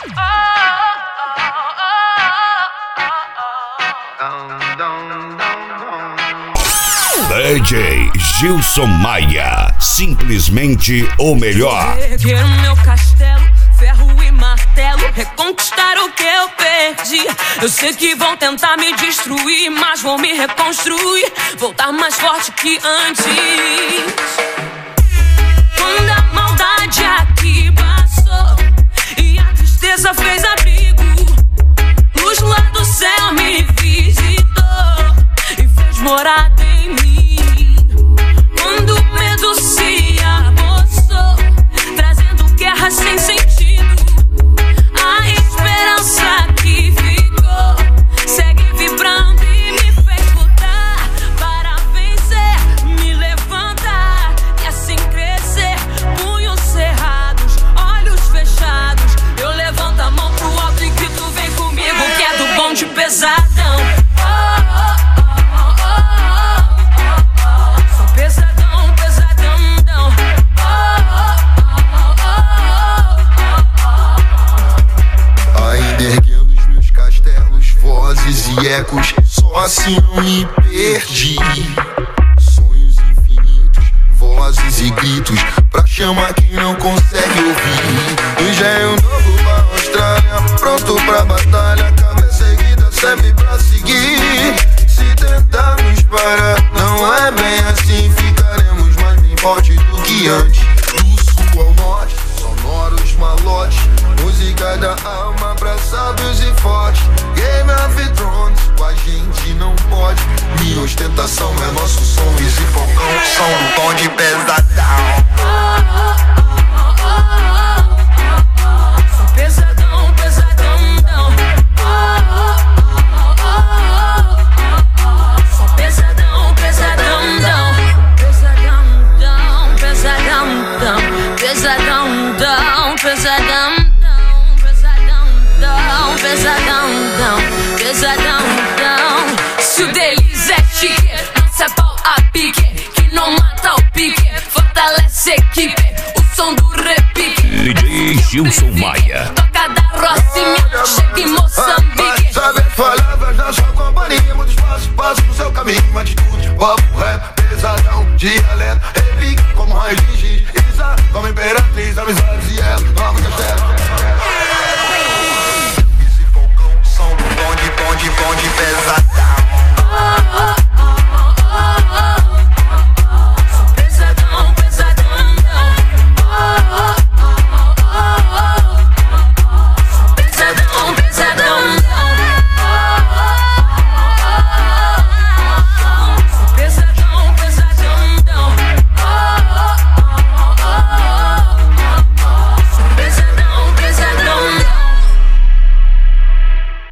DJ Gilson Maia, simplesmente o melhor. Erguer meu castelo, ferro e martelo, reconquistar o que eu perdi. Eu sei que vão tentar me destruir, mas vou me reconstruir, voltar mais forte que antes. Quando a maldade aqui passou e a tristeza fez abrigo, luz lá do céu me visitou e fez morada em mim. Quando o medo se apossou, trazendo guerra sem sentido, a esperança que ficou segue vibrando e me fez lutar para vencer, me levantar e assim crescer. Punhos cerrados, olhos fechados, eu levanto a mão pro alto e grito: vem comigo que é do bonde pesadão. E ecos, só assim não me perdi. Sonhos infinitos, vozes e gritos, pra chamar quem não consegue ouvir. Engenho novo pra Austrália, pronto pra batalha, cabeça erguida serve pra seguir. Se tentarmos parar, não é bem assim, ficaremos mais bem fortes do que antes. Do sul ao norte, sonoros malotes, música da alma pra sábios e fortes. Game of Thrones, com a gente não pode. Minha ostentação é nosso som, e Zipocão, som do bonde pesadão. Sou pesadão, pesadão. Sou pesadão, pesadão. Pesadão, pesadão. Pesadão, pesadão. Pesadão. Se o deles é chique, não se é pau a pique, que não mata o pique, fortalece a equipe, o som do repique. DJ Gilson Maia. Toca da Rocinha, chega em Moçambique. Sabe palavras na sua companhia, muito espaço, passo no seu caminho, uma atitude, papo rap, pesadão, dialeto, repique, como raiz de giz, Isa, como imperatriz, amizades e ela, nova castelo.